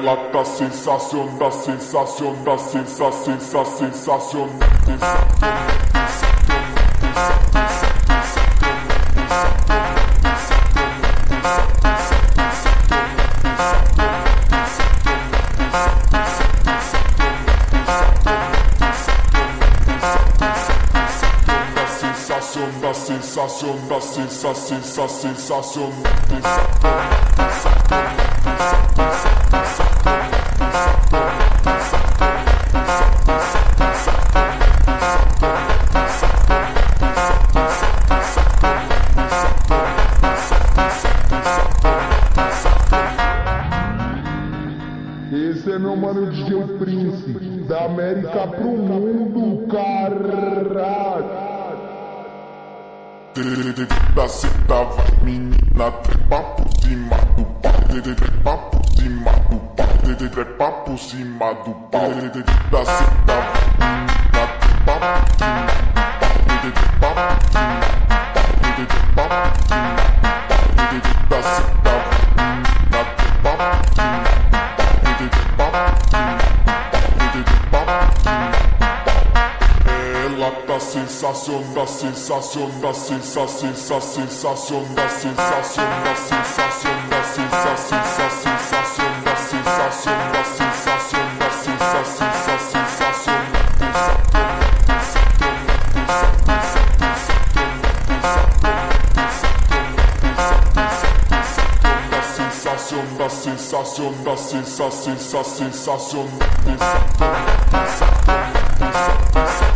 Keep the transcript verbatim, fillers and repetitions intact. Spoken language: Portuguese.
Ela tá sensacional, da sensação, da sensação, sensação, da sensação, da sensação, da sensação, Esse é meu mano D J o Príncipe, da América pro mundo, caralho. Da cita vai menina, trepa por cima do pau, trepa por cima do pau, trepa por cima do pau. Da cita vai menina, trepa por cima do pau, trepa por cima do pau, trepa por cima do pau. Da cita vai menina, trepa por cima do pau, trepa por cima do pau, trepa por cima do pau. Ela tá sensação, da sensação, da sensação, da sensação, da sensação, da sensação, da sensação, da sensação, da sensação, da sensação, da sensação, da sensação, da sensação, da sensação, da sensação, da sensação.